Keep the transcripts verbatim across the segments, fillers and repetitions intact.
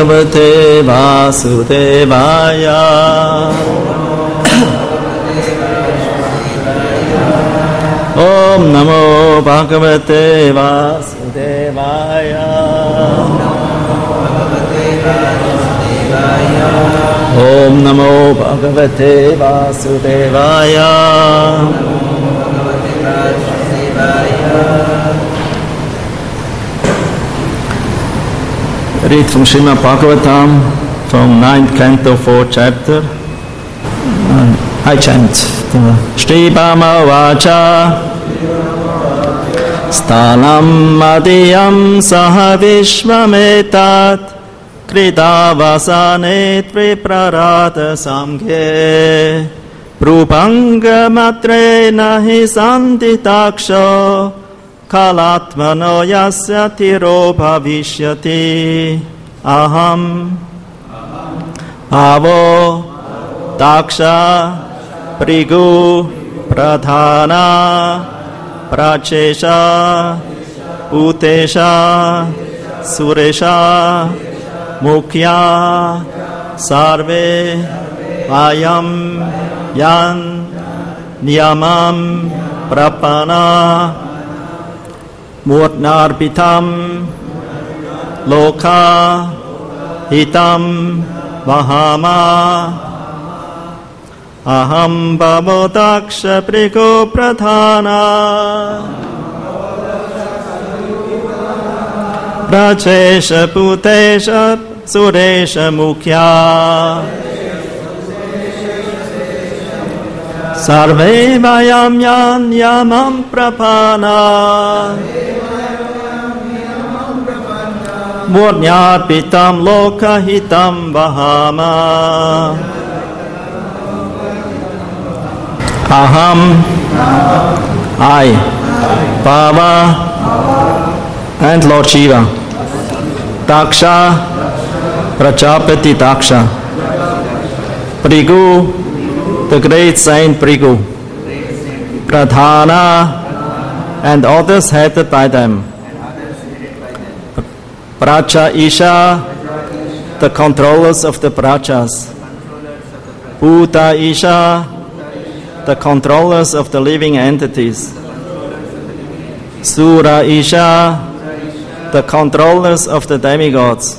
Bhagavate Vasudevaya. Om Namo Bhagavate Vasudevaya. Om Namo Bhagavate Vasudevaya. Read from Srimad Bhagavatam, from ninth canto, fourth chapter. I chant. Shri Bhama Vacha Stanam Madhyam Saha Vishvametat Kridavasane Triprarata Samghe Prupanga Matre Nahi Sanditaksho Kalatmano Yasya Tiro Bhavishyati Aham Avo Daksha Prigu Pradhana Prachesha Utesha Suresha Mukhya Sarve Vayam Yan Niyamam Prapana Murtnarpitam Loka Hitam Vahama Aham Bhavo Daksha Prigo Pradhana Prachesha Putesha Suresha Mukhya Sarve Vayam Yan Yamam Prapana Murtnarpitam Loka Hitam Vahama Aham, I, Bhava, and Lord Shiva, Daksha, Prajapati Daksha, Prigu, the great saint Prigu, Pradhana, and others headed by them, Pracha Isha, the controllers of the Prachas, Bhuta Isha, the controllers of the living entities, Sura Isha, the controllers of the demigods,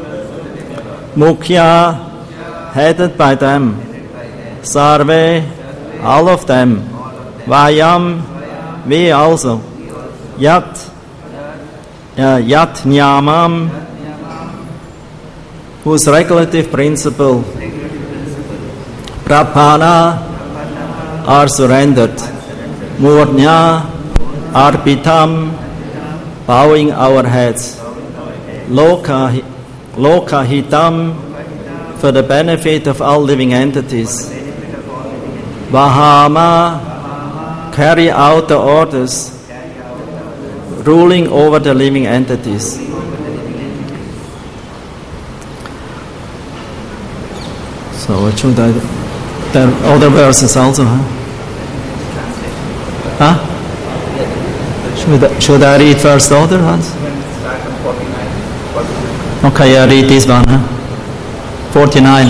Mukhya, headed by them, Sarve, all of them, Vayam, we also, Yat, uh, Yat Nyamam, whose regulative principle, Prapana, are surrendered. Murnya Arpitam, bowing our heads. Loka, Loka Hitam, for the benefit of all living entities. Vahama, carry out the orders, ruling over the living entities. So what should I do? There are other verses also, huh? Huh? Should I, should I read first the other ones? Okay, I read this one, huh? forty-nine.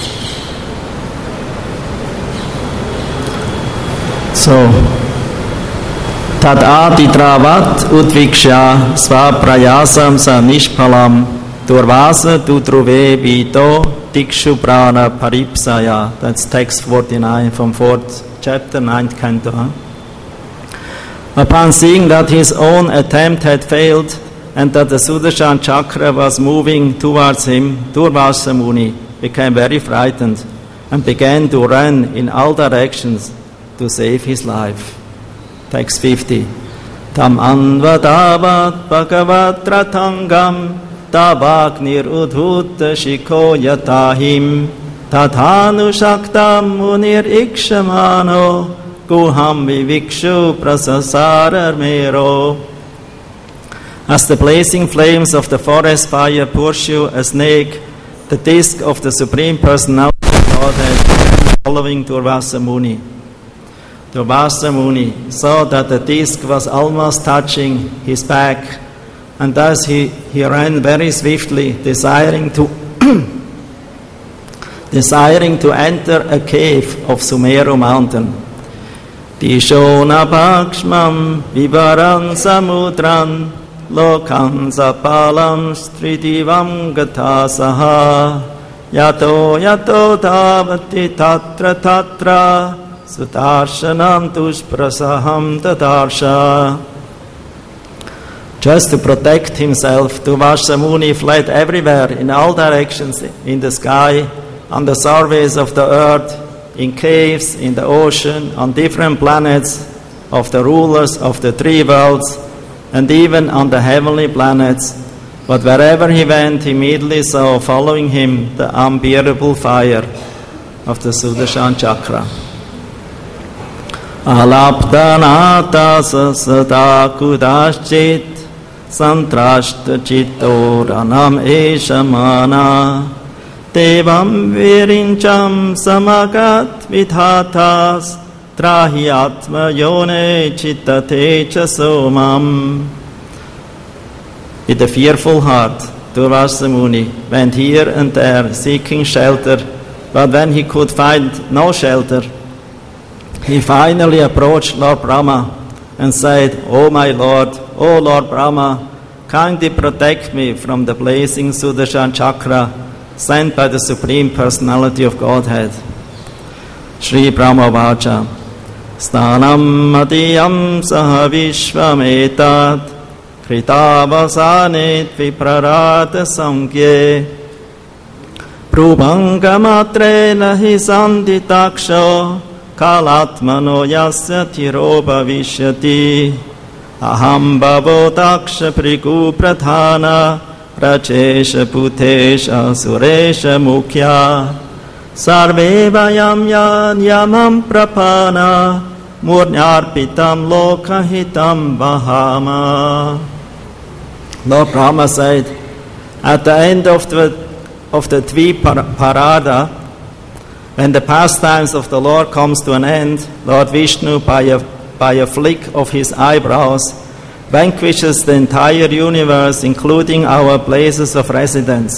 So, Tad Aditravat Udviksha Svaprayasam Sa Nishpalam Durvasa Dutruve Vito Dikshu Prana Paripsaya. That's text forty-nine from fourth chapter, ninth canto. Huh? Upon seeing that his own attempt had failed and that the Sudarshan Chakra was moving towards him, Durvasa Muni became very frightened and began to run in all directions to save his life. Text fifty. Tam anvadavat bhagavat ratangam Tavagnir udhutta shiko yatahim Tathanu shaktam munir ikshamano Guham vivikshu prasasara mero. As the blazing flames of the forest fire pursue a snake, the disk of the Supreme Personality of Godhead began following Durvasa Muni. Durvasa Muni saw that the disk was almost touching his back, and thus he, he ran very swiftly, desiring to desiring to enter a cave of Sumeru mountain. Tishona Bhakshmam Vivaran Samudran Lokan Zapalam Stridivam Gatasaha Yato Yato Tavati Tatra Tatra Sutarshanam Tushprasaham Tadarsha. Just to protect himself, Durvasa Muni fled everywhere, in all directions, in the sky, on the surface of the earth, in caves, in the ocean, on different planets of the rulers of the three worlds, and even on the heavenly planets. But wherever he went, he immediately saw following him the unbearable fire of the Sudarshan Chakra. Alaptanata sasata kudaschit santrashta chitto ranam eshamana Devam virincham samagat vidhatas trahi atma yone chittate chasomam. With a fearful heart, Durvasa Muni went here and there seeking shelter, but when he could find no shelter, he finally approached Lord Brahma and said, "O my Lord, O Lord Brahma, kindly protect me from the blazing Sudarshan Chakra sent by the Supreme Personality of Godhead." Sri Brahma Vacha Stanam Madiyam Saha Vishvametat Kritavasanit Viprarata Samgye Prubhangamatre hi sanditaksho Kalatmano yasya tiroba vishyati Aham bhavo taksha prigu pradhana Rachesha putesha suresha mukhya Sarve vayam yan yamam prapana Murnyarpitam lokahitam bahama. Lord Brahma said, at the end of the, of the Dviparada, when the pastimes of the Lord comes to an end, Lord Vishnu, by a, by a flick of his eyebrows, vanquishes the entire universe, including our places of residence.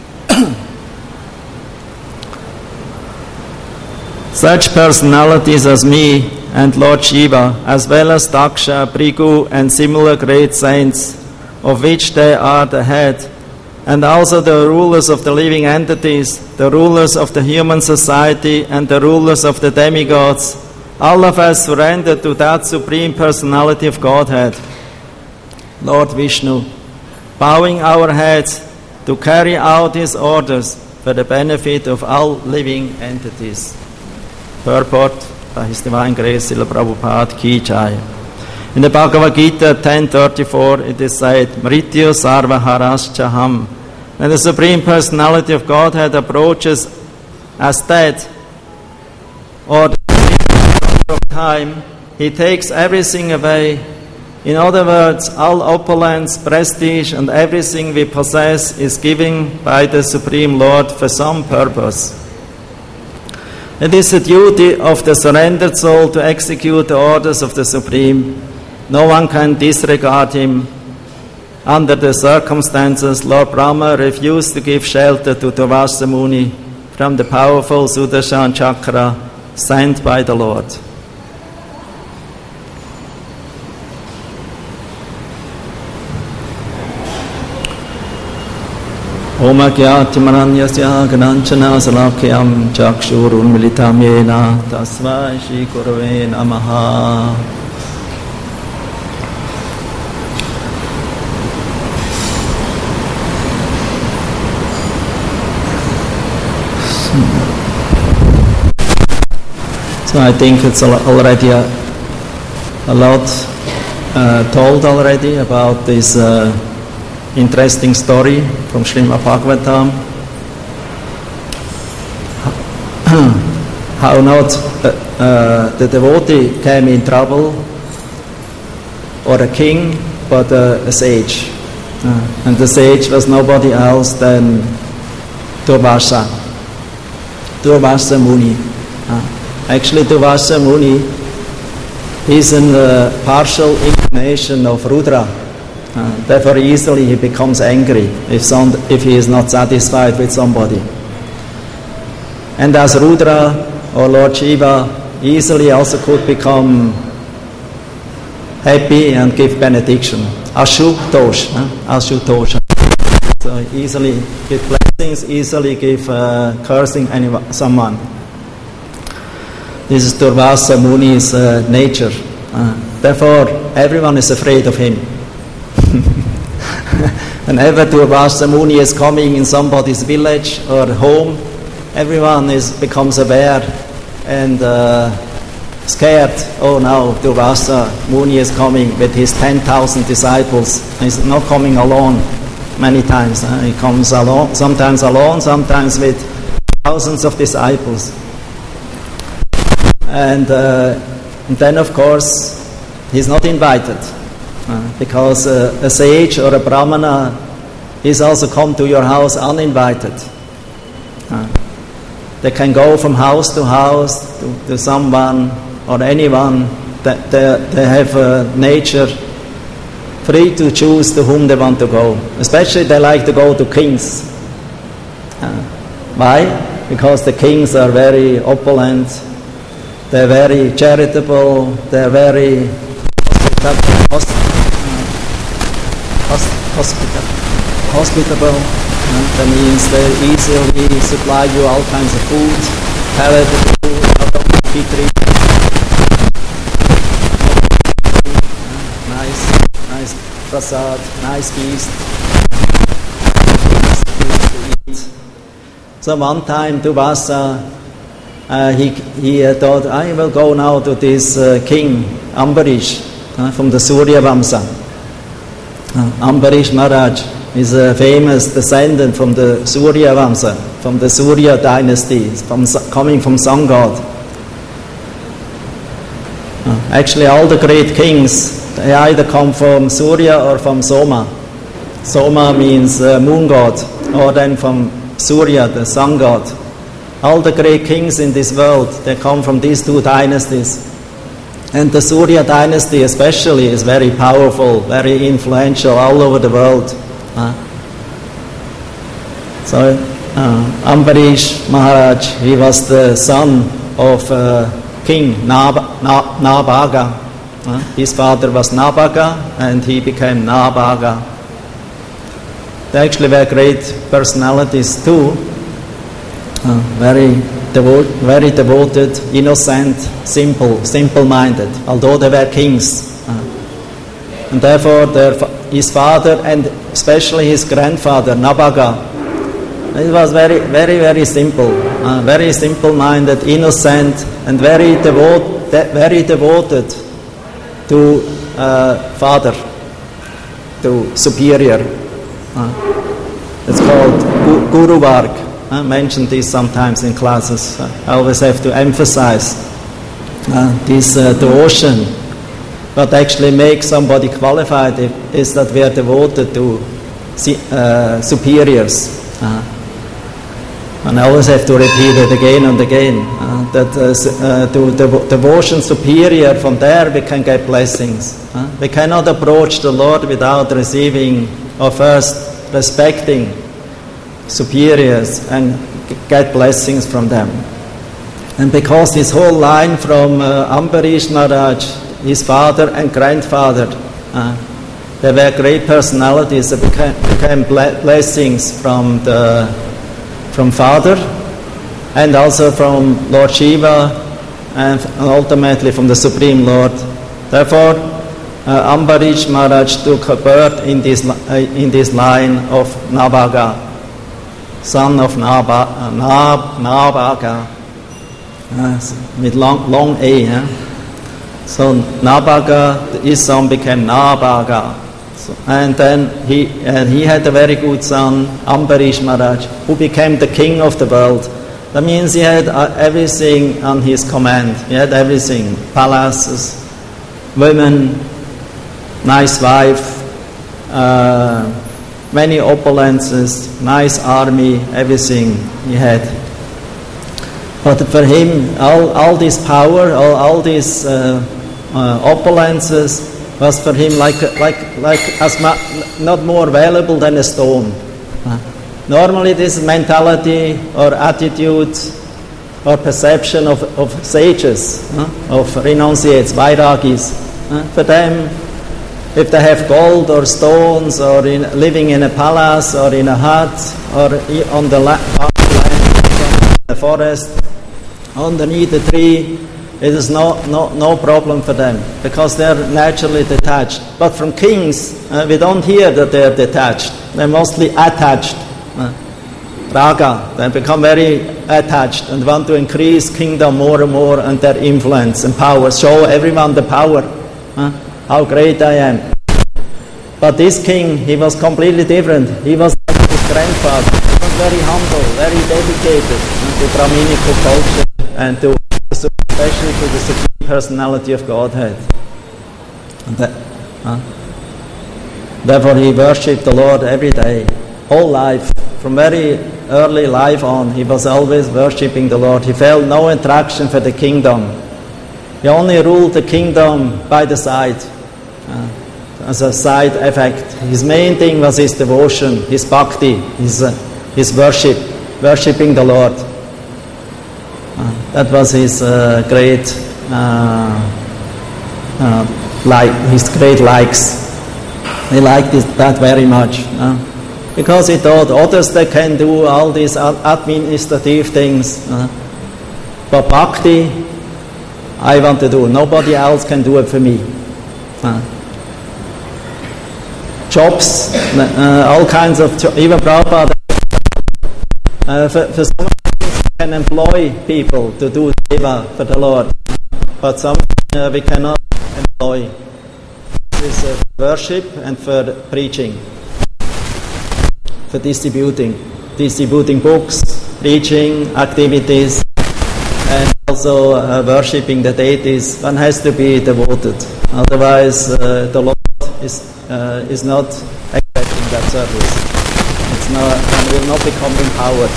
Such personalities as me and Lord Shiva, as well as Daksha, Brigu, and similar great saints, of which they are the head, and also the rulers of the living entities, the rulers of the human society, and the rulers of the demigods, all of us surrender to that Supreme Personality of Godhead, Lord Vishnu, bowing our heads to carry out his orders for the benefit of all living entities. Purport by His Divine Grace Srila Prabhupada Ki Jai. In the Bhagavad Gita ten thirty-four it is said, Mrityu sarva haraschaham. When the Supreme Personality of Godhead approaches as dead, or the of time, he takes everything away. In other words, all opulence, prestige, and everything we possess is given by the Supreme Lord for some purpose. It is the duty of the surrendered soul to execute the orders of the Supreme. No one can disregard him. Under the circumstances, Lord Brahma refused to give shelter to Durvasa Muni from the powerful Sudarshan Chakra sent by the Lord. Om Agyatimaranyasya Gananchana Salakyam Chakshurun Militam Yena Tasvai Shri Gurave Namaha. So I think it's already a, a lot uh, told already about this uh, interesting story from Srimad Bhagavatam. How not uh, uh, the devotee came in trouble, or a king, but uh, a sage. Uh, and the sage was nobody else than Durvasa, Durvasa Muni. Uh, actually, Durvasa Muni is a uh, partial incarnation of Rudra. Uh, therefore, easily he becomes angry if, some, if he is not satisfied with somebody. And as Rudra or Lord Shiva easily also could become happy and give benediction. Ashutosh, huh? Ashutosh. So easily give blessings, easily give uh, cursing anyone, someone. This is Durvasa Muni's uh, nature. Uh, therefore, everyone is afraid of him. Whenever Durvasa Muni is coming in somebody's village or home, everyone is becomes aware and uh, scared. Oh, now Durvasa Muni is coming with his ten thousand disciples. He's not coming alone many times. Uh, he comes alone, sometimes alone, sometimes with thousands of disciples. And, uh, and then, of course, he's not invited. Uh, because uh, a sage or a brahmana is also come to your house uninvited. Uh, they can go from house to house to, to someone or anyone. That they, they have a nature free to choose to whom they want to go. Especially they like to go to kings. Uh, why? Because the kings are very opulent, they're very charitable, they're very hospitable. Hospitable, hospitable. Uh, that means they easily supply you all kinds of food, palatable food, not only be treated. Uh, nice, nice prasad, nice feast, nice feast to eat. So one time Durvasa, uh, he he uh, thought, I will go now to this uh, king Ambarish uh, from the Surya Vamsa. Uh, Ambarish Maharaj is a famous descendant from the Surya Vamsa, from the Surya dynasty, from, coming from sun god. Uh, actually, all the great kings, they either come from Surya or from Soma. Soma means uh, moon god, or then from Surya, the sun god. All the great kings in this world, they come from these two dynasties. And the Surya dynasty especially is very powerful, very influential all over the world. Uh, so uh, Ambarish Maharaj, he was the son of uh, King Nab- Na- Nabhaga. Uh, his father was Nabhaga and he became Nabhaga. They actually were great personalities too, uh, very Devo- very devoted, innocent, simple, simple-minded, although they were kings. Uh, and therefore their fa- his father and especially his grandfather, Nabhaga, it was very, very, very simple, uh, very simple-minded, innocent, and very, devote, de- very devoted to uh, father, to superior. Uh, it's called gu- Guru Varg. I mentioned this sometimes in classes. I always have to emphasize uh, this uh, devotion. What actually makes somebody qualified is that we are devoted to uh, superiors. Uh, and I always have to repeat it again and again. Uh, that uh, uh, to devo- devotion superior, from there we can get blessings. Uh, we cannot approach the Lord without receiving or first respecting superiors and get blessings from them. And because this whole line from uh, Ambarish Maharaj, his father and grandfather, uh, they were great personalities that became, became ble- blessings from the from father and also from Lord Shiva and ultimately from the Supreme Lord. Therefore, uh, Ambarish Maharaj took a birth in this, uh, in this line of Nabhaga, son of Naba, uh, Nab, Nabhaga, uh, with long, long A. Huh? So Nabhaga, his son became Nabhaga. So, and then he, and he had a very good son, Ambarish Maharaj, who became the king of the world. That means he had uh, everything on his command. He had everything, palaces, women, nice wife, uh, many opulences, nice army, everything he had. But for him, all, all this power, all, all these uh, uh, opulences, was for him like like like as ma- not more valuable than a stone. Uh, normally, this mentality or attitude or perception of, of sages, uh, of renunciates, vairagis, uh, for them, if they have gold or stones or in, living in a palace or in a hut or on the la- land, in the forest, underneath the tree, it is no, no, no problem for them because they are naturally detached. But from kings, uh, we don't hear that they are detached. They're mostly attached. Uh, raga, they become very attached and want to increase kingdom more and more and their influence and power. Show everyone the power. Uh, how great I am. But this king, he was completely different. He was like his grandfather. He was very humble, very dedicated to Brahminical culture and to especially to the supreme personality of Godhead. And that, uh, therefore he worshipped the Lord every day, whole life. From very early life on, he was always worshipping the Lord. He felt no attraction for the kingdom. He only ruled the kingdom by the side, uh, as a side effect. His main thing was his devotion, his bhakti, his, uh, his worship, worshipping the Lord. Uh, that was his uh, great, uh, uh, like his great likes. He liked it, that very much, uh, because he thought others they can do all these administrative things, uh, but bhakti, I want to do. Nobody else can do it for me. Uh, jobs, uh, all kinds of jobs. Even Prabhupada, uh, for, for some can employ people to do seva for the Lord, but some uh, we cannot employ. This is uh, worship and for preaching, for distributing, distributing books, preaching activities, and also uh, worshipping the deities. One has to be devoted, otherwise uh, the Lord is uh, is not accepting that service. It's not, one will not become empowered.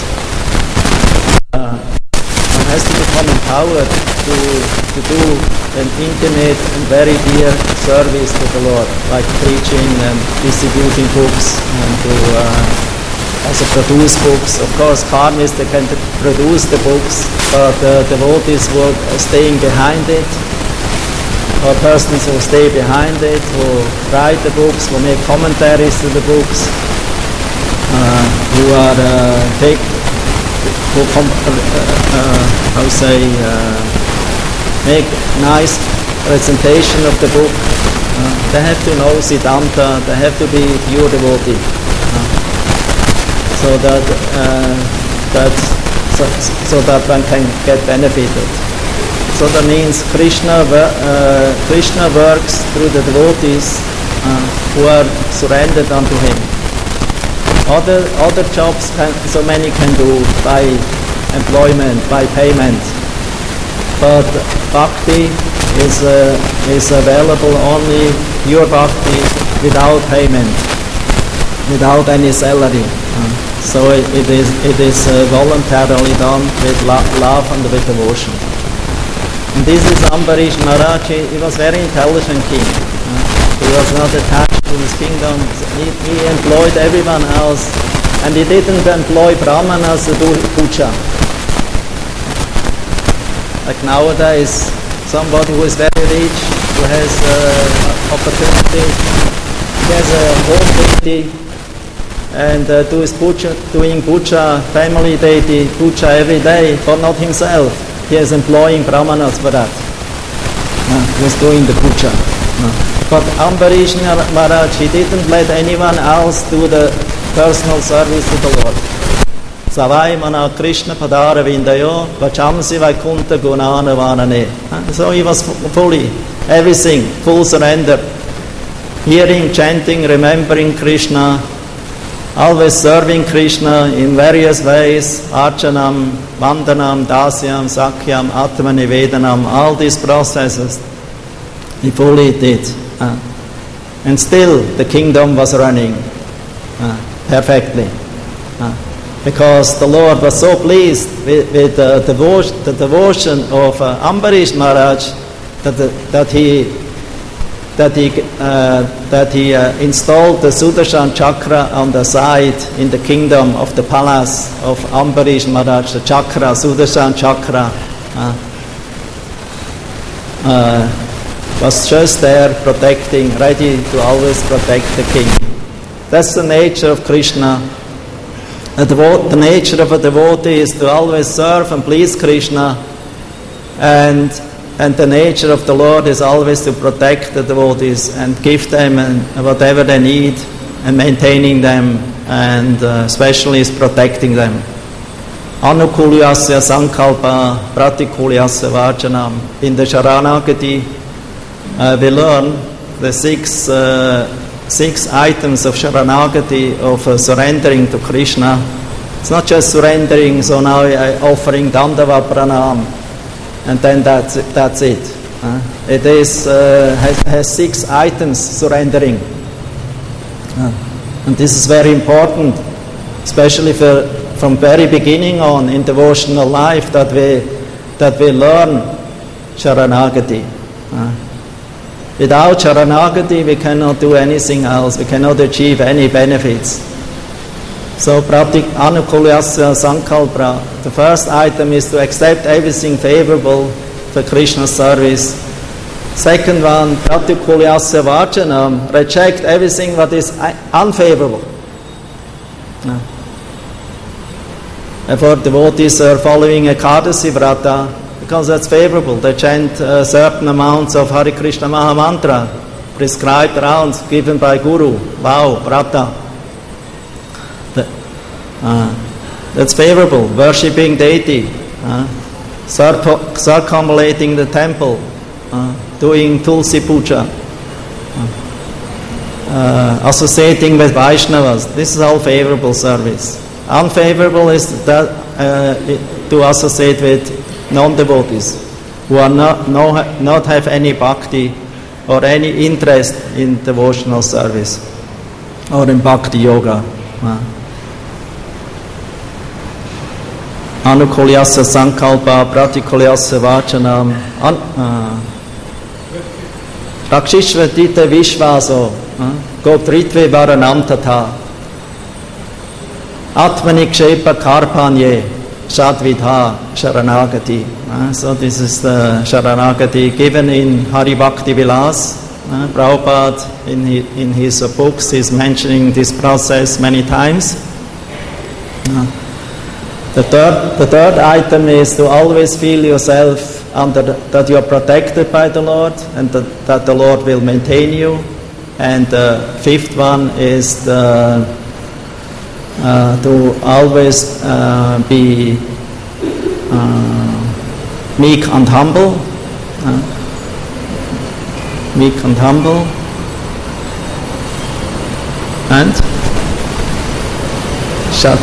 Uh, one has to become empowered to, to do an intimate and very dear service to the Lord, like preaching and distributing books and to uh, also produce books. Of course, karmis, they can produce the books, but uh, devotees were staying behind it, or persons who stay behind it, who write the books, who make commentaries to the books, uh, who are uh, take who com- uh, uh, how say uh, make nice presentation of the book. Uh, they have to know Siddhanta. They have to be pure devotee, uh, so that uh, that so, so that one can get benefited. So that means Krishna uh, Krishna works through the devotees uh, who are surrendered unto him. Other other jobs can, so many can do by employment, by payment, but bhakti is uh, is available only pure bhakti without payment, without any salary. Uh, so it, it is it is uh, voluntarily done with lo- love and with devotion. And this is Ambarish Maharaj. He, he was very intelligent king. Uh, he was not attached to his kingdom. He, he employed everyone else, and he didn't employ brahmanas to do puja. Like nowadays, somebody who is very rich, who has uh, opportunity, he has a home deity, and uh, do his puja, doing puja, family deity, puja every day, but not himself. He is employing brahmanas for that. Uh, he was doing the puja. Uh. But Ambarish Maharaj, he didn't let anyone else do the personal service to the Lord. Savai mana Krishna padara vindayo vachamsi vaikunta gunana vanane. So he was fully, everything, full surrender. Hearing, chanting, remembering Krishna, always serving Krishna in various ways, archanam, vandanam, dasyam, sakyam, atma nivedanam, all these processes he fully did. Uh, and still the kingdom was running uh, perfectly. Uh, because the Lord was so pleased with, with uh, devotion, the devotion of uh, Ambarish Maharaj that, the, that he that he, uh, that he uh, installed the Sudarshan Chakra on the side in the kingdom of the palace of Ambarish Maharaj, the Chakra, Sudarshan Chakra, uh, uh, was just there protecting, ready to always protect the king. That's the nature of Krishna. The, devo- the nature of a devotee is to always serve and please Krishna, and and the nature of the Lord is always to protect the devotees and give them and whatever they need and maintaining them, and uh, especially is protecting them. Anukulyasya sankalpa pratikulyasya vachanam. In the Sharanagati uh, we learn the six uh, six items of Sharanagati, of uh, surrendering to Krishna. It's not just surrendering, so now I offering Dandava Pranam and then that's it. That's it. Uh, it is uh, has, has six items surrendering, uh, and this is very important, especially for, from very beginning on in devotional life, that we that we learn Sharanagati. Uh, without Sharanagati, we cannot do anything else. We cannot achieve any benefits. So, pratik anukulyasya sankalpa. The first item is to accept everything favorable for Krishna's service. Second one, pratikulyasya vachanam. Reject everything what is unfavorable. No. Therefore, devotees are following Ekadasi Vrata because that's favorable. They chant uh, certain amounts of Hare Krishna Maha Mantra, prescribed rounds given by Guru. Wow, Vrata. Uh, that's favorable. Worshipping deity, uh, circ- circumambulating the temple, uh, doing Tulsi Puja, uh, uh, associating with Vaishnavas. This is all favorable service. Unfavorable is that uh, to associate with non-devotees who are not, no, not have any bhakti or any interest in devotional service or in bhakti yoga. Uh, Anukulyasya sankalpa pratikulyasya vachanam rakshishvatite vishvaso gopritve varanam tatha atmanikshepa karpanye sadvidha sharanagati. So this is the Sharanagati given in Hari Bhakti Vilas. uh, Prabhupada in his, in his uh, books is mentioning this process many times. uh, The third, the third item is to always feel yourself under the, that you are protected by the Lord, and that, that the Lord will maintain you. And the fifth one is the, uh, to always uh, be uh, meek and humble. Uh, meek and humble. And shut.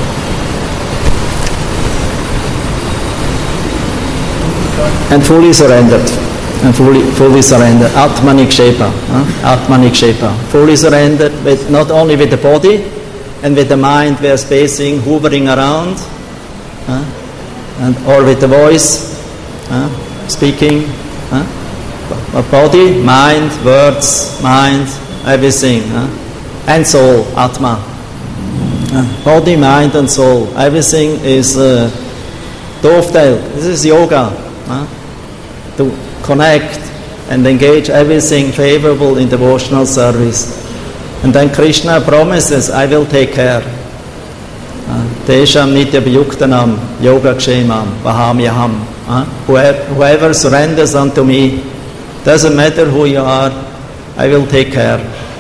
And fully surrendered, and fully fully surrendered. Atmanikshepa, huh? Atmanikshepa, fully surrendered, with not only with the body, and with the mind we are spacing, hovering around, huh? and or with the voice, huh? speaking, huh? body, mind, words, mind, everything, huh? and soul, Atma. Uh, body, mind, and soul, everything is uh, dovetail. This is yoga. Huh? To connect and engage everything favorable in devotional service. And then Krishna promises, I will take care. Tesham nitya vyuktanam yoga kshemam vahamyaham. Whoever surrenders unto me, doesn't matter who you are, I will take care.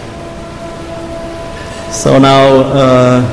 So now uh,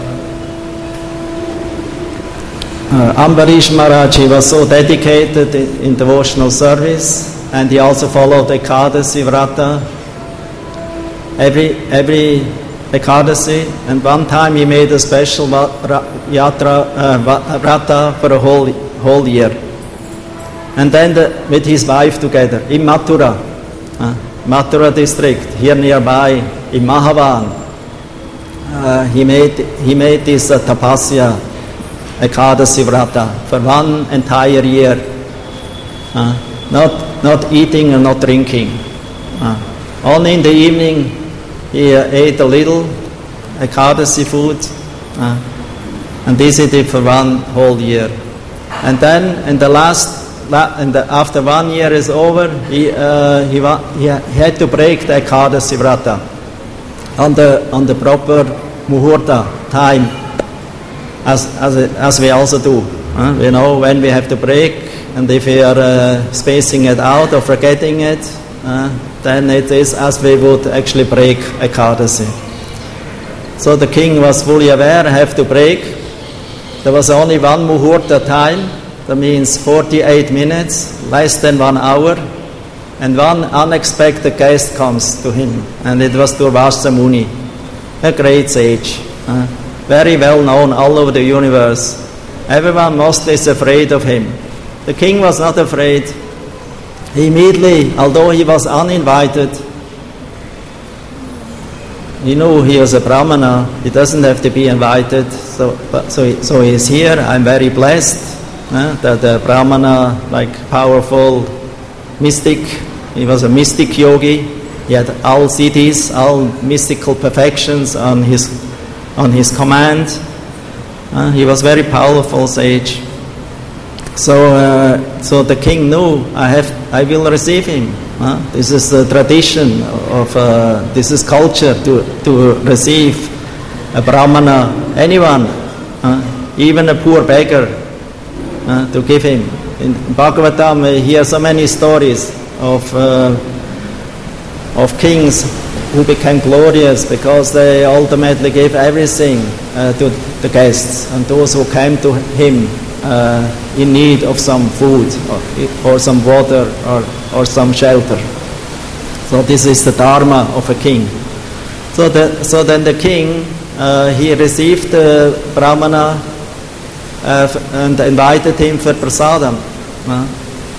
Uh, Ambarish Maharaj, he was so dedicated in, in devotional service, and he also followed Ekadasi Vrata every every Ekadasi, and one time he made a special va- ra- yatra uh, va- Vrata for a whole whole year, and then the, with his wife together in Mathura, uh, Mathura district here nearby in Mahavan, uh, he made he made this uh, tapasya Ekadasi Vrata for one entire year, uh, not not eating and not drinking, uh, Only in the evening he uh, ate a little Ekadasi food, uh, and this he did for one whole year. And then in the last, and after one year is over, he uh, he, wa- he had to break the Ekadasi Vrata on the on the proper Muhurta time, as as as we also do. Uh, we know when we have to break, and if we are uh, spacing it out or forgetting it, uh, then it is as we would actually break Ekadasi. So the king was fully aware, I have to break. There was only one Muhurta time, that means forty-eight minutes, less than one hour, and one unexpected guest comes to him, and it was Durvasa Muni, a great sage, uh, very well known all over the universe. Everyone mostly is afraid of him. The king was not afraid. He immediately, although he was uninvited, he knew he was a Brahmana. He doesn't have to be invited. So, but, so, so he's here. I'm very blessed uh, that the Brahmana, like powerful mystic, he was a mystic yogi. He had all siddhis, all mystical perfections on his on his command. Uh, he was very powerful sage. So, uh, so the king knew I have, I will receive him. Uh, this is the tradition of, uh, this is culture to to receive a Brahmana, anyone, uh, even a poor beggar, uh, to give him. In Bhagavatam, we hear so many stories of uh, of kings who became glorious because they ultimately gave everything uh, to the guests and those who came to him uh, in need of some food or, or some water or, or some shelter. So this is the dharma of a king. So, the, so then the king, uh, he received the Brahmana uh, and invited him for prasadam. Uh,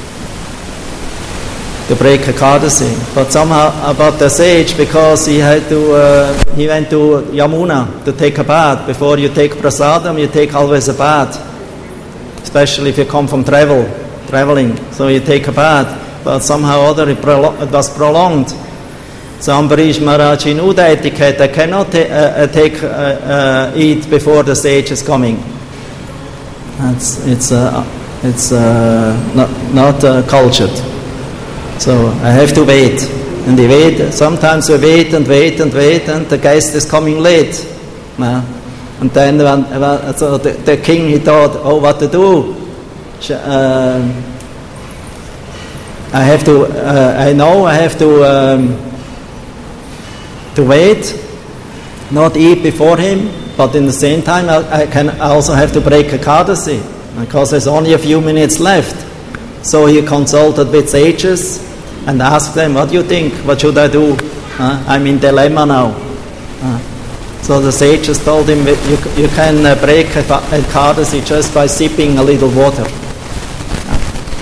to break Ekadasi. But somehow about the sage, because he had to, uh, he went to Yamuna to take a bath. Before you take prasadam, you take always a bath, especially if you come from travel, traveling. So you take a bath, but somehow or other it, prolo- it was prolonged. So Ambarish Maharaj knew the etiquette. They cannot ta- uh, take, uh, uh, eat before the sage is coming. It's, it's, uh, it's uh, not, not uh, cultured. So I have to wait, and they wait. Sometimes we wait and wait and wait, and the guest is coming late. Uh, and then when, when, so the, the king, he thought, oh, what to do? Uh, I have to. Uh, I know I have to um, to wait, not eat before him, but in the same time I, I can also have to break Ekadasi because there's only a few minutes left. So he consulted with sages and asked them, what do you think? What should I do? Uh, I'm in dilemma now. Uh, so the sages told him, you, you can uh, break Ekadasi just by sipping a little water. Uh,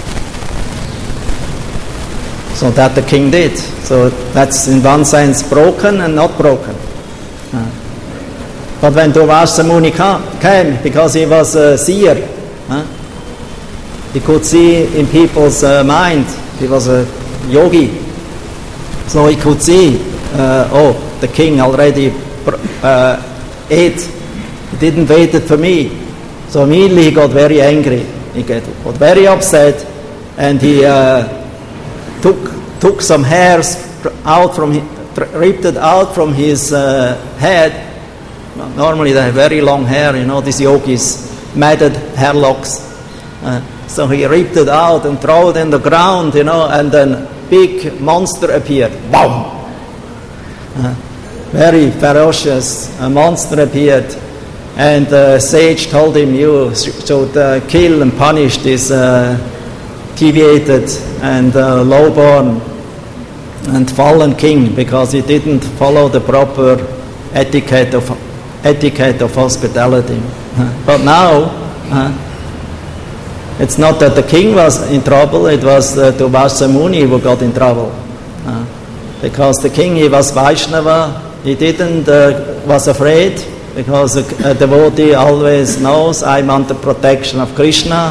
so that the king did. So that's in one sense broken and not broken. Uh, but when Durvasa Muni came, because he was a seer, uh, he could see in people's uh, mind. He was a yogi. So he could see, uh, oh, the king already uh, ate. He didn't wait for me. So immediately he got very angry. He got, got very upset. And he uh, took took some hairs out from his, ripped it out from his uh, head. Normally they have very long hair, you know, these yogis, matted hair locks. Uh, So he ripped it out and threw it in the ground, you know, and then big monster appeared. Boom! Uh, very ferocious uh, monster appeared. And the uh, sage told him, you should uh, kill and punish this uh, deviated and uh, low-born and fallen king because he didn't follow the proper etiquette of etiquette of hospitality. Uh, but now, uh, it's not that the king was in trouble, it was uh, Durvasa Muni who got in trouble. Uh, because the king, he was Vaishnava, he didn't, uh, was afraid, because a, a devotee always knows, I'm under protection of Krishna,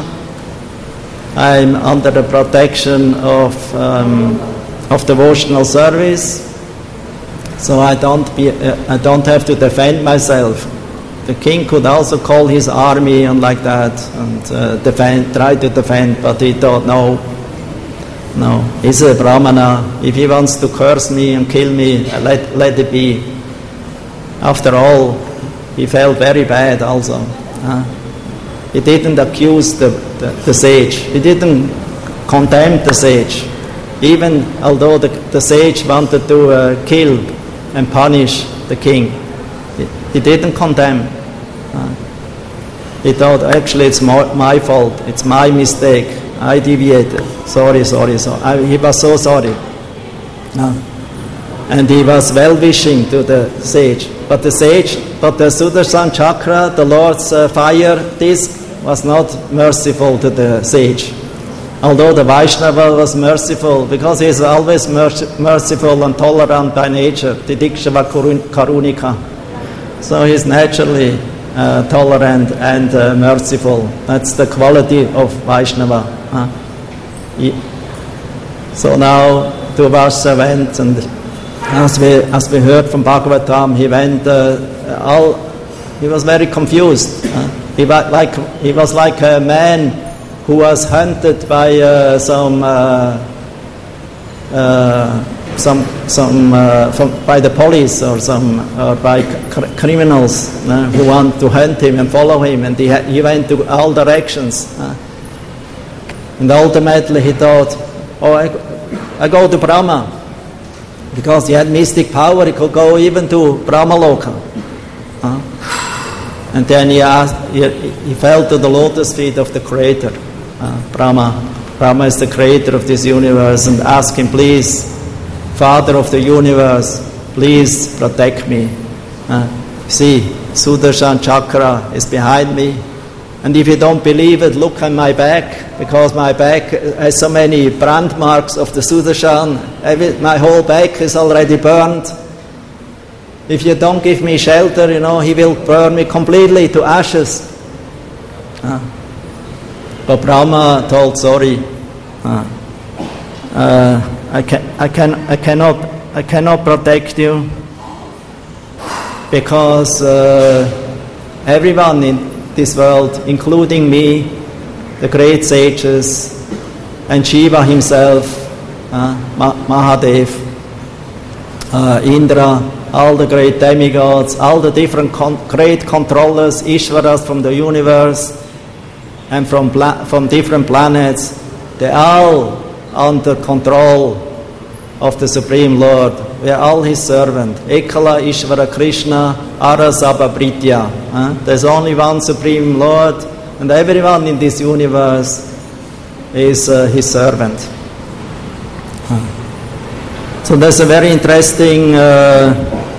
I'm under the protection of, um, of devotional service, So I don't be, uh, I don't have to defend myself. The king could also call his army and like that and uh, defend, try to defend, but he thought, no, no, he's a Brahmana. If he wants to curse me and kill me, let, let it be. After all, he felt very bad also. Uh, he didn't accuse the, the, the sage. He didn't condemn the sage. Even although the, the sage wanted to uh, kill and punish the king, he, he didn't condemn. Uh, he thought, actually, it's my, my fault. It's my mistake. I deviated. Sorry, sorry, sorry. I, he was so sorry. Uh, and he was well-wishing to the sage. But the sage, but the Sudarshan Chakra, the Lord's uh, fire disc, was not merciful to the sage. Although the Vaishnava was merciful, because he is always merc- merciful and tolerant by nature, Didikshava Karunika. So he is naturally uh, tolerant and uh, merciful. That's the quality of Vaishnava. Huh? He, so now Durvasa went, and as we as we heard from Bhagavatam, he went uh, all. He was very confused. Huh? He was like he was like a man who was hunted by uh, some uh, uh, some some uh, from, by the police or some or by cr- criminals uh, who want to hunt him and follow him, and he ha- he went to all directions. Uh, and ultimately he thought, oh, I, I go to Brahma. Because he had mystic power, he could go even to Brahmaloka. Uh, and then he, asked, he, he fell to the lotus feet of the Creator, uh, Brahma. Brahma is the creator of this universe, and asked him, please, Father of the universe, please protect me. Uh, see, Sudarshan Chakra is behind me. And if you don't believe it, look at my back, because my back has so many brand marks of the Sudarshan. Every, my whole back is already burned. If you don't give me shelter, you know, he will burn me completely to ashes. Uh, but Brahma told, sorry, uh, uh, I can, I can, I cannot, I cannot protect you, because uh, everyone in this world, including me, the great sages, and Shiva himself, uh, Ma- Mahadev, uh, Indra, all the great demigods, all the different con- great controllers, Ishvaras from the universe, and from pla- from different planets, they all under control of the Supreme Lord. We are all His servant. Ekala Ishvara Krishna Arasabha Britya. Huh? There's only one Supreme Lord, and everyone in this universe is uh, His servant. Huh. So there's a very interesting uh,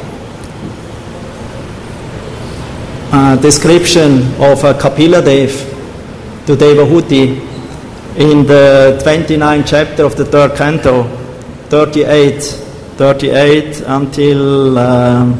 uh, description of uh, Kapila Dev to Devahuti in the twenty-ninth chapter of the third canto, thirty-eight, thirty-eight until um,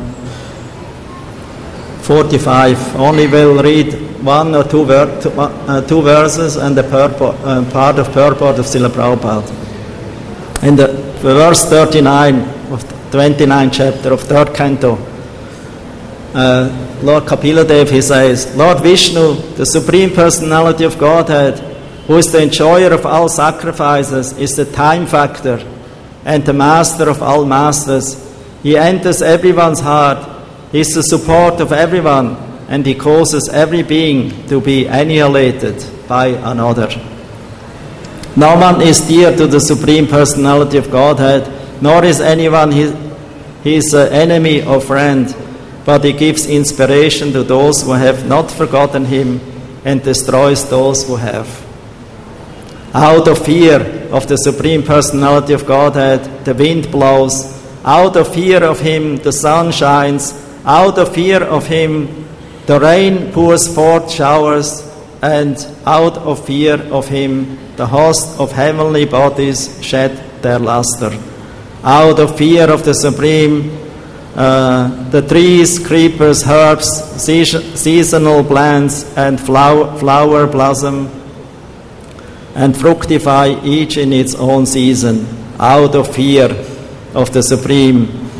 forty-five. Only will read one or two, ver- two, uh, two verses and the purport, uh, part of purport of Srila Prabhupada. In the verse thirty-nine of the twenty-ninth chapter of third canto, uh, Lord Kapila Dev, he says, Lord Vishnu, the Supreme Personality of Godhead, who is the enjoyer of all sacrifices, is the time factor and the master of all masters. He enters everyone's heart. He is the support of everyone, and he causes every being to be annihilated by another. No one is dear to the Supreme Personality of Godhead, nor is anyone his, his uh, enemy or friend, but he gives inspiration to those who have not forgotten him and destroys those who have. Out of fear of the Supreme Personality of Godhead, the wind blows. Out of fear of him, the sun shines. Out of fear of him, the rain pours forth showers. And out of fear of him, the host of heavenly bodies shed their luster. Out of fear of the Supreme, uh, the trees, creepers, herbs, seasonal plants, and flower, flower blossom and fructify each in its own season. Out of fear of the Supreme,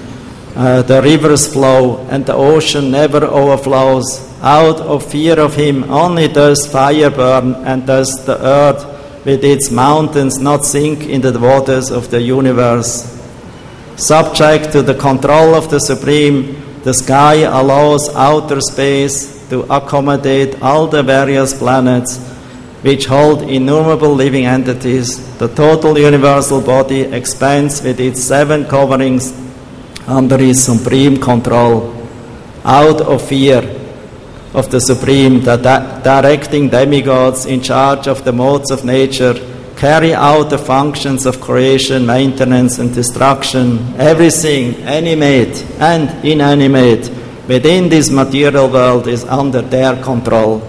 uh, the rivers flow and the ocean never overflows. Out of fear of him only does fire burn, and does the earth with its mountains not sink into the waters of the universe. Subject to the control of the Supreme, the sky allows outer space to accommodate all the various planets which hold innumerable living entities. The total universal body expands with its seven coverings under his supreme control. Out of fear of the Supreme, the di- directing demigods in charge of the modes of nature carry out the functions of creation, maintenance, and destruction. Everything, animate and inanimate, within this material world is under their control.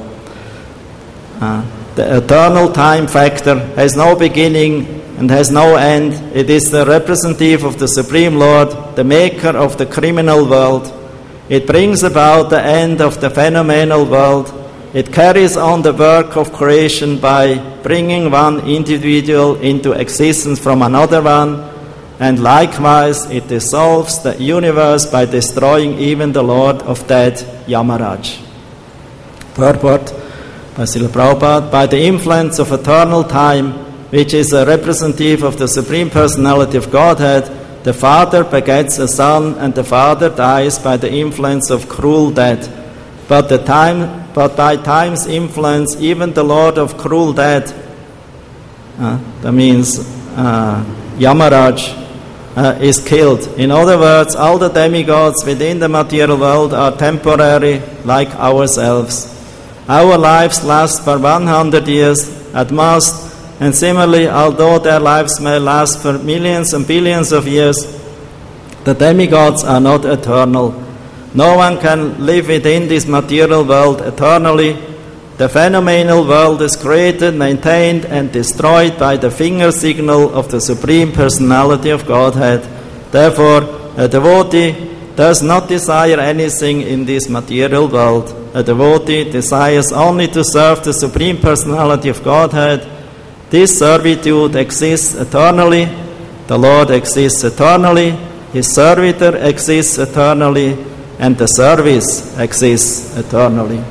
Uh, the eternal time factor has no beginning and has no end. It is the representative of the Supreme Lord, the maker of the criminal world. It brings about the end of the phenomenal world. It carries on the work of creation by bringing one individual into existence from another one, and likewise it dissolves the universe by destroying even the Lord of Death, Yamaraj. Purport by Srila Prabhupada: by the influence of eternal time, which is a representative of the Supreme Personality of Godhead, the Father begets a Son, and the Father dies by the influence of cruel death. But the time But by time's influence, even the Lord of cruel death, uh, that means uh, Yamaraj, uh, is killed. In other words, all the demigods within the material world are temporary, like ourselves. Our lives last for one hundred years at most, and similarly, although their lives may last for millions and billions of years, the demigods are not eternal. No one can live within this material world eternally. The phenomenal world is created, maintained, and destroyed by the finger signal of the Supreme Personality of Godhead. Therefore, a devotee does not desire anything in this material world. A devotee desires only to serve the Supreme Personality of Godhead. This servitude exists eternally. The Lord exists eternally. His servitor exists eternally. And the service exists eternally.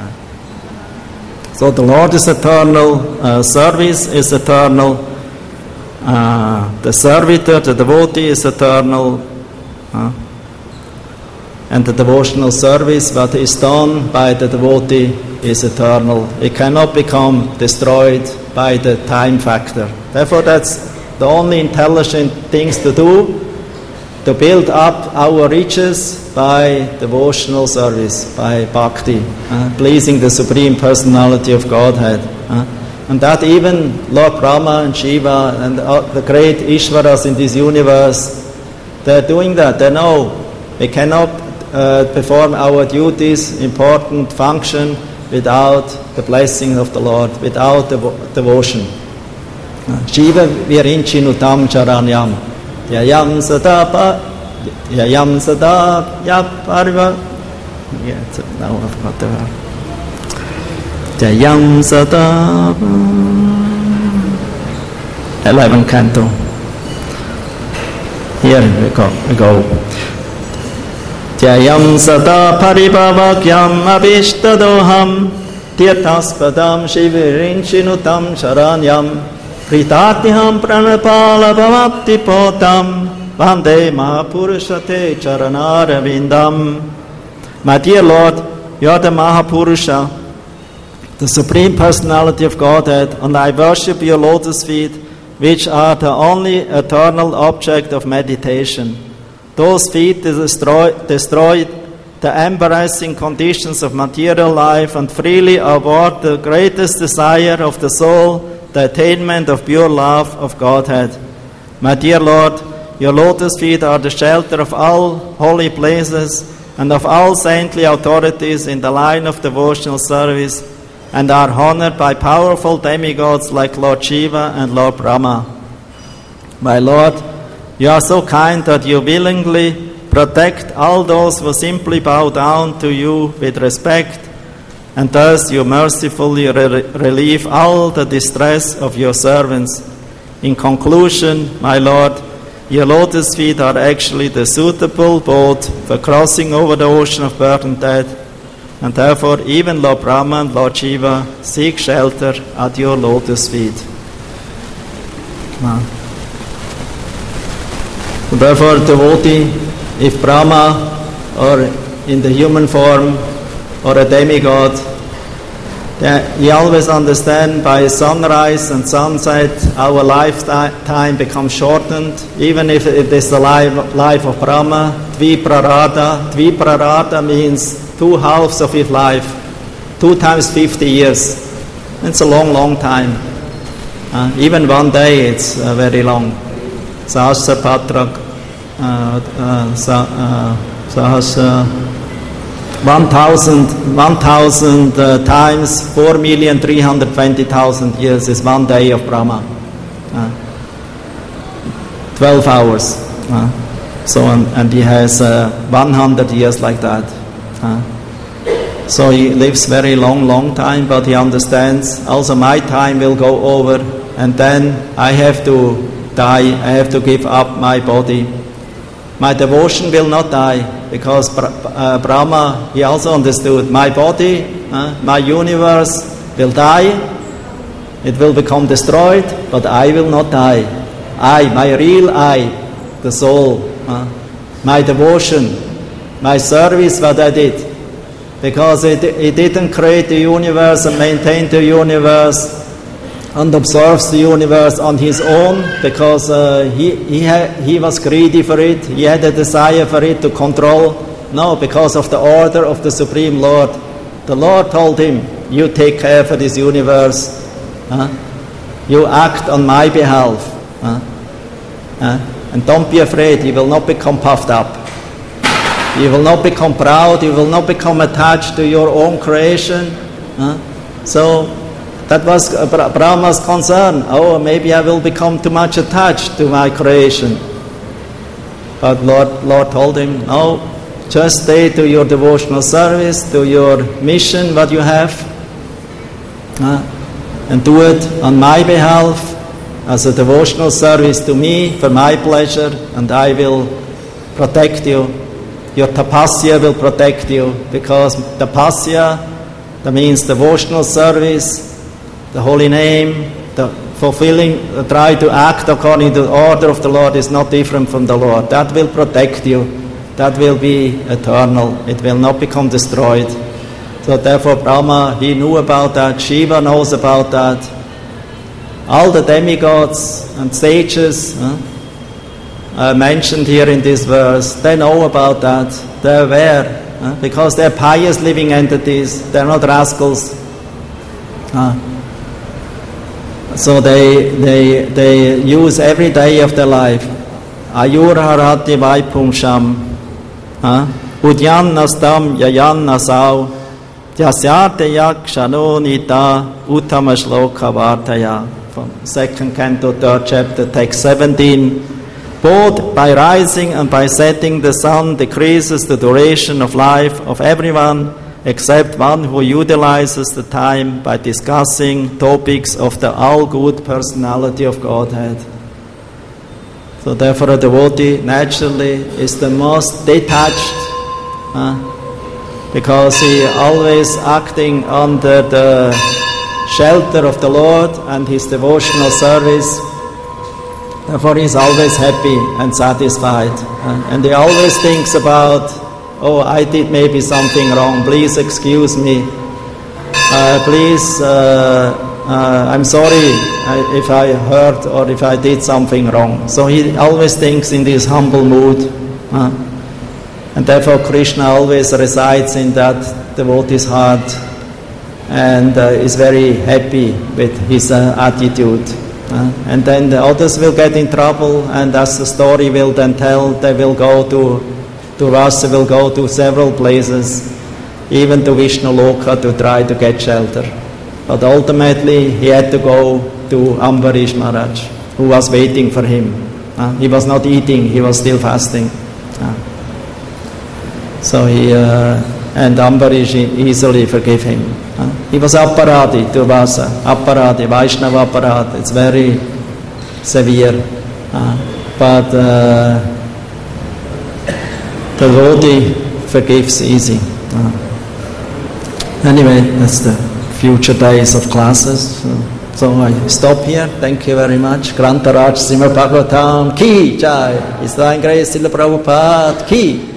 So the Lord is eternal, uh, service is eternal, uh, the servitor, the devotee is eternal, uh, and the devotional service that is done by the devotee is eternal. It cannot become destroyed by the time factor. Therefore, that's the only intelligent things to do, to build up our riches by devotional service, by bhakti, uh, pleasing the Supreme Personality of Godhead. Uh, and that even Lord Brahma and Shiva and uh, the great Ishvaras in this universe, they're doing that. They know we cannot uh, perform our duties, important function, without the blessing of the Lord, without devo- devotion. Uh, Shiva virinchinutam charanyam. Yayam sadapa, yayam sadap, yaparva. Yeah, now I've got the word. Yayam sadapa. Eleven canto. Here we go. We go. Yayam sada paribhavakyam abhishtadoham tirthaspadam shivirinchinutam charanyam. Pritatiham pranapala bhavati potam vande mahapurushate charanaravindam. My dear Lord, you are the Mahapurusha, the Supreme Personality of Godhead, and I worship your lotus feet, which are the only eternal object of meditation. Those feet destroy, destroy the embarrassing conditions of material life and freely award the greatest desire of the soul, the attainment of pure love of Godhead. My dear Lord, your lotus feet are the shelter of all holy places and of all saintly authorities in the line of devotional service, and are honored by powerful demigods like Lord Shiva and Lord Brahma. My Lord, you are so kind that you willingly protect all those who simply bow down to you with respect, and thus you mercifully re- relieve all the distress of your servants. In conclusion, my Lord, Your lotus feet are actually the suitable boat for crossing over the ocean of birth and death, and therefore even Lord Brahma and Lord Shiva seek shelter at your lotus feet. Wow. Therefore, devotee, if Brahma or in the human form or a demigod, he always understands by sunrise and sunset our lifetime becomes shortened, even if it is the life, life of Brahma. Dviprarada. Dviprarada means two halves of his life, two times fifty years. It's a long, long time. Uh, even one day it's uh, very long. Sahasrapatra, uh, uh, sa, uh, sahasra, one thousand, one thousand uh, times four million three hundred twenty thousand years is one day of Brahma. Uh, Twelve hours. Uh, so and, and he has uh, one hundred years like that. Uh, so he lives very long, long time, but he understands also my time will go over, and then I have to die. I have to give up my body. My devotion will not die, because uh, Brahma, he also understood my body, uh, my universe will die, it will become destroyed, but I will not die. I, my real I, the soul, uh, my devotion, my service, what I did, because it, it didn't create the universe and maintain the universe and observes the universe on his own, because uh, he he, ha- he was greedy for it, he had a desire for it to control. No, because of the order of the Supreme Lord. The Lord told him, you take care for this universe, huh? You act on my behalf, huh? Huh? And don't be afraid, you will not become puffed up, you will not become proud, you will not become attached to your own creation. Huh? So that was Brahma's concern. Oh, maybe I will become too much attached to my creation. But Lord, Lord told him, no, just stay to your devotional service, to your mission, what you have, uh, and do it on my behalf, as a devotional service to me, for my pleasure, and I will protect you. Your tapasya will protect you, because tapasya, that means devotional service, the holy name, the fulfilling, uh, try to act according to the order of the Lord is not different from the Lord. That will protect you. That will be eternal. It will not become destroyed. So therefore Brahma, he knew about that. Shiva knows about that. All the demigods and sages uh, uh, mentioned here in this verse, they know about that. They're aware, uh, because they're pious living entities. They're not rascals. Uh, So they they they use every day of their life. Ayur harati vaipumsham, udyan nastam yayan nasau, jasyate yak shanonita uttama shloka vartaya. From second canto, third chapter, text seventeen. Both by rising and by setting the sun decreases the duration of life of everyone, except one who utilizes the time by discussing topics of the all-good personality of Godhead. So therefore a devotee naturally is the most detached, uh, because he always acting under the shelter of the Lord and his devotional service. Therefore he is always happy and satisfied, uh, and he always thinks about, oh, I did maybe something wrong, please excuse me, uh, please, uh, uh, I'm sorry if I hurt or if I did something wrong. So he always thinks in this humble mood, uh, and therefore Krishna always resides in that devotee's heart and uh, is very happy with his uh, attitude. Uh, and then the others will get in trouble, and as the story will then tell, they will go to Durvasa will go to several places, even to Vishnu Loka, to try to get shelter. But ultimately he had to go to Ambarish Maharaj, who was waiting for him. Uh, he was not eating, he was still fasting. Uh, so he, uh, and Ambarish easily forgave him. Uh, he was Aparadi, Durvasa, Aparadi, Vaishnava Aparadi. It's very severe. Uh, but uh, the devotee forgives easy. Uh, anyway, that's the future days of classes. So, so I stop here. Thank you very much. Grantaraj Srimad Bhagavatam Ki Jai. His Divine Grace Srila Prabhupada Ki.